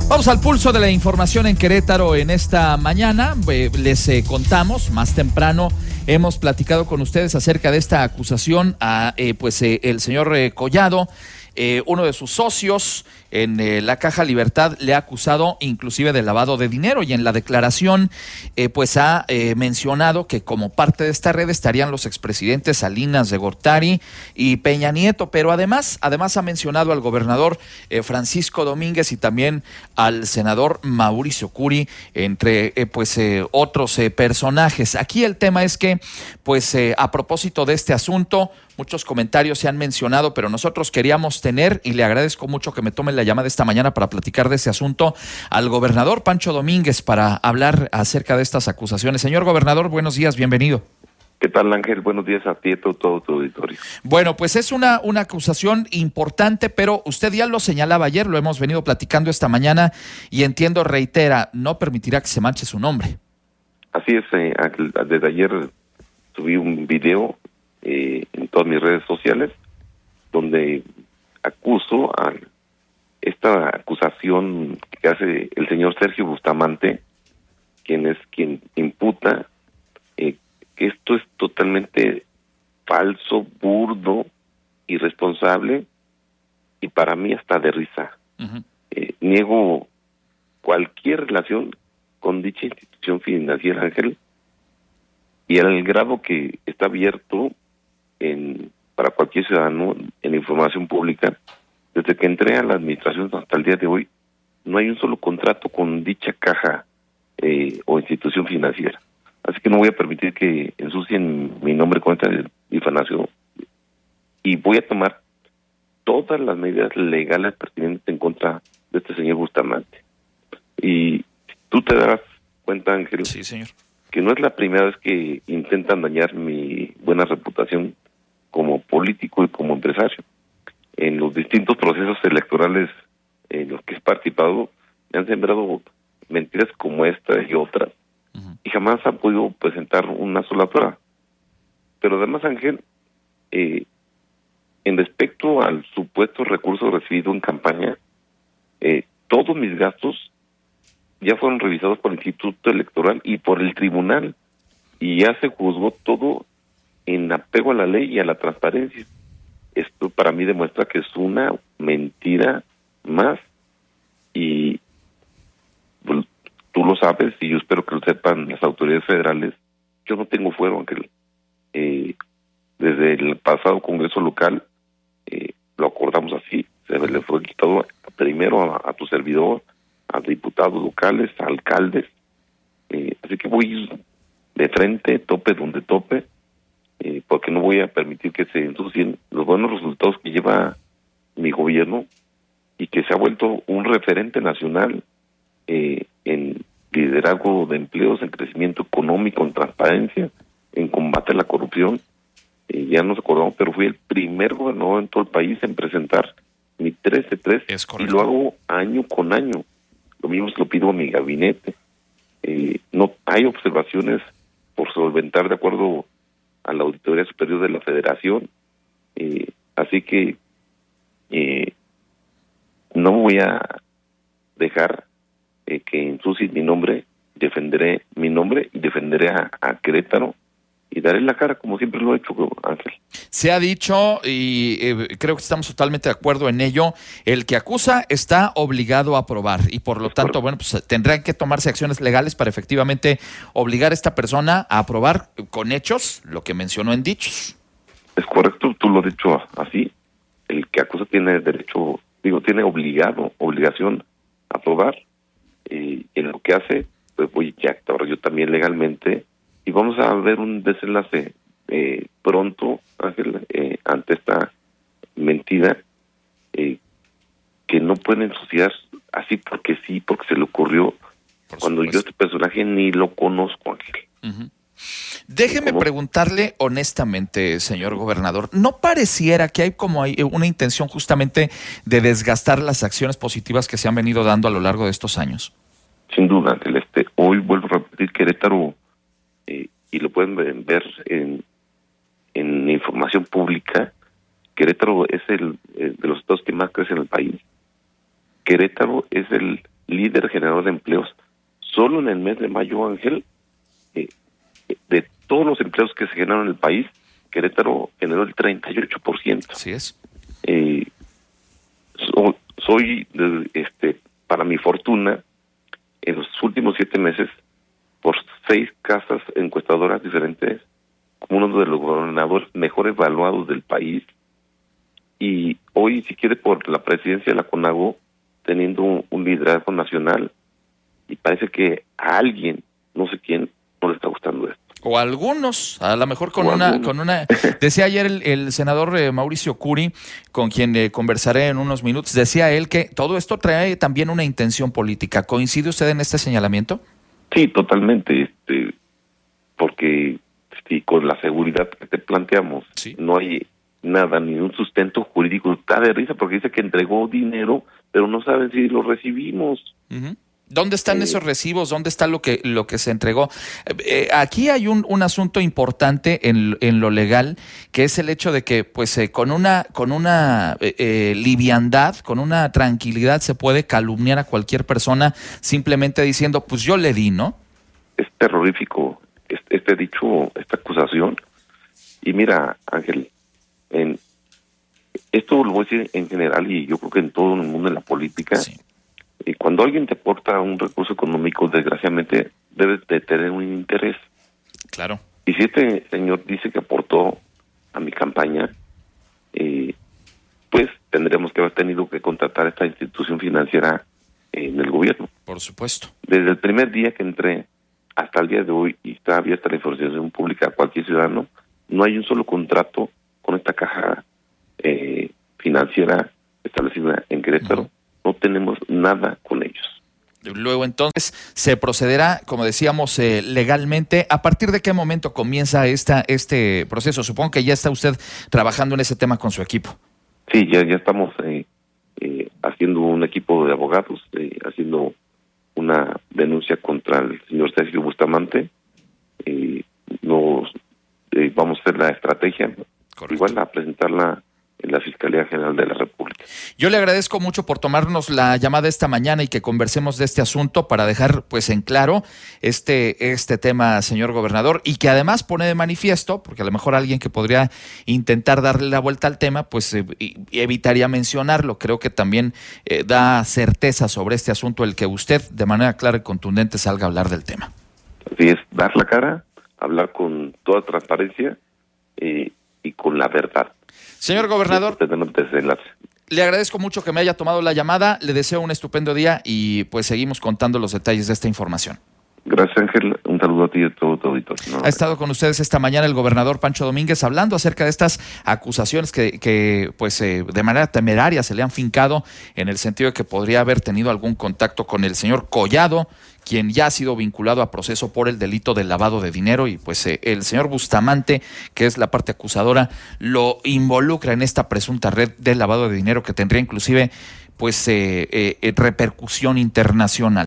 Vamos al pulso de la información en Querétaro en esta mañana. Les contamos, más temprano hemos platicado con ustedes acerca de esta acusación a el señor Collado. Uno de sus socios en la Caja Libertad le ha acusado inclusive de lavado de dinero, y en la declaración ha mencionado que como parte de esta red estarían los expresidentes Salinas de Gortari y Peña Nieto, pero además ha mencionado al gobernador Francisco Domínguez y también al senador Mauricio Curi, entre otros personajes. Aquí el tema es que a propósito de este asunto, muchos comentarios se han mencionado, pero nosotros queríamos tener, y le agradezco mucho que me tomen la llamada esta mañana para platicar de ese asunto, al gobernador Pancho Domínguez para hablar acerca de estas acusaciones. Señor gobernador, buenos días, bienvenido. ¿Qué tal, Ángel? Buenos días a ti y a todo tu auditorio. Bueno, pues es una acusación importante, pero usted ya lo señalaba ayer, lo hemos venido platicando esta mañana y entiendo, reitera, no permitirá que se manche su nombre. Así es, Ángel, desde ayer subí un video en todas mis redes sociales donde acuso a esta acusación que hace el señor Sergio Bustamante, quien imputa que esto es totalmente falso, burdo, irresponsable y para mí hasta de risa. Uh-huh. Niego cualquier relación con dicha institución financiera, Ángel, y al grado que está abierto para cualquier ciudadano en la información pública. Desde que entré a la administración hasta el día de hoy, no hay un solo contrato con dicha caja o institución financiera. Así que no voy a permitir que ensucien mi nombre con esta difamación y voy a tomar todas las medidas legales pertinentes en contra de este señor Bustamante. Y tú te darás cuenta, Ángel, sí, señor, que no es la primera vez que intentan dañar mi buena reputación como político y como empresario. En los distintos procesos electorales en los que he participado, me han sembrado mentiras como esta y otras, uh-huh, y jamás han podido presentar una sola prueba. Pero además, Ángel, en respecto al supuesto recurso recibido en campaña, todos mis gastos ya fueron revisados por el Instituto Electoral y por el Tribunal, y ya se juzgó todo en apego a la ley y a la transparencia. Esto para mí demuestra que es una mentira más, y pues, tú lo sabes, y yo espero que lo sepan las autoridades federales. Yo no tengo fuero, aunque desde el pasado Congreso local lo acordamos así, se le fue quitado primero a tu servidor, a diputados locales, a alcaldes, así que voy de frente, tope donde tope, porque no voy a permitir que se ensucien los buenos resultados que lleva mi gobierno y que se ha vuelto un referente nacional en liderazgo de empleos, en crecimiento económico, en transparencia, en combate a la corrupción. Ya nos acordamos, pero fui el primer gobernador en todo el país en presentar mi 13-3 y lo hago año con año. Lo mismo se lo pido a mi gabinete. No hay observaciones por solventar de acuerdo a la Auditoría Superior de la Federación. Así que no voy a dejar que ensucie mi nombre. Defenderé mi nombre y defenderé a Querétaro y daré la cara como siempre lo he hecho, Ángel. Se ha dicho, y creo que estamos totalmente de acuerdo en ello, el que acusa está obligado a probar, y por lo tanto, bueno, pues tendrán que tomarse acciones legales para efectivamente obligar a esta persona a probar con hechos lo que mencionó en dichos. Es correcto, tú lo has dicho así. El que acusa tiene derecho, tiene obligación a probar, en lo que hace, pues voy a actuar yo también legalmente, y vamos a ver un desenlace pronto, Ángel, ante esta mentira que no pueden ensuciar así porque sí, porque se le ocurrió, cuando yo este personaje ni lo conozco, Ángel. Uh-huh. Déjeme preguntarle honestamente, señor gobernador, ¿no pareciera que hay una intención justamente de desgastar las acciones positivas que se han venido dando a lo largo de estos años? Sin duda, Ángel, hoy vuelvo a repetir, Querétaro, y lo pueden ver en información pública, Querétaro es de los estados que más crece en el país. Querétaro es el líder generador de empleos. Solo en el mes de mayo, Ángel, de todos los empleos que se generaron en el país, Querétaro generó el 38%. Así es. Soy, para mi fortuna, en los últimos 7 meses, por 6 casas encuestadoras diferentes, como uno de los gobernadores mejor evaluados del país, y hoy, si quiere, por la presidencia de la CONAGO, teniendo un liderazgo nacional, y parece que a alguien, no sé quién, no le está gustando esto. O algunos, a lo mejor con una decía ayer el senador Mauricio Curi, con quien conversaré en unos minutos, decía él que todo esto trae también una intención política. ¿Coincide usted en este señalamiento? Sí, totalmente, porque con la seguridad que te planteamos, sí, no hay nada, ni un sustento jurídico. Está de risa porque dice que entregó dinero, pero no saben si lo recibimos. Uh-huh. ¿Dónde están esos recibos? ¿Dónde está lo que se entregó? Aquí hay un asunto importante en lo legal, que es el hecho de que pues con una liviandad, con una tranquilidad se puede calumniar a cualquier persona simplemente diciendo, pues yo le di, ¿no? Es terrorífico este dicho, esta acusación. Y mira, Ángel, esto lo voy a decir en general y yo creo que en todo el mundo, en la política, sí. Cuando alguien te aporta un recurso económico, desgraciadamente debes de tener un interés. Claro. Y si este señor dice que aportó a mi campaña, pues tendremos que haber tenido que contratar a esta institución financiera en el gobierno. Por supuesto. Desde el primer día que entré hasta el día de hoy, y está abierta la información pública a cualquier ciudadano, no hay un solo contrato con esta caja financiera establecida en Querétaro. Uh-huh. No tenemos nada con ellos. Luego entonces se procederá, como decíamos, legalmente. ¿A partir de qué momento comienza este proceso? Supongo que ya está usted trabajando en ese tema con su equipo. Sí, ya estamos haciendo un equipo de abogados, haciendo una denuncia contra el señor Sergio Bustamante. Vamos a hacer la estrategia. Correcto. Igual a presentarla en la Fiscalía General de la República. Yo le agradezco mucho por tomarnos la llamada esta mañana y que conversemos de este asunto para dejar pues en claro este tema, señor gobernador, y que además pone de manifiesto, porque a lo mejor alguien que podría intentar darle la vuelta al tema, pues evitaría mencionarlo. Creo que también da certeza sobre este asunto el que usted de manera clara y contundente salga a hablar del tema. Así es, dar la cara, hablar con toda transparencia y con la verdad. Señor gobernador, le agradezco mucho que me haya tomado la llamada, le deseo un estupendo día y pues seguimos contando los detalles de esta información. Gracias, Ángel. Un saludo a ti y a todo tu auditorio. Ha estado con ustedes esta mañana el gobernador Pancho Domínguez hablando acerca de estas acusaciones que pues de manera temeraria se le han fincado en el sentido de que podría haber tenido algún contacto con el señor Collado, quien ya ha sido vinculado a proceso por el delito del lavado de dinero, y pues el señor Bustamante, que es la parte acusadora, lo involucra en esta presunta red de lavado de dinero que tendría inclusive pues repercusión internacional.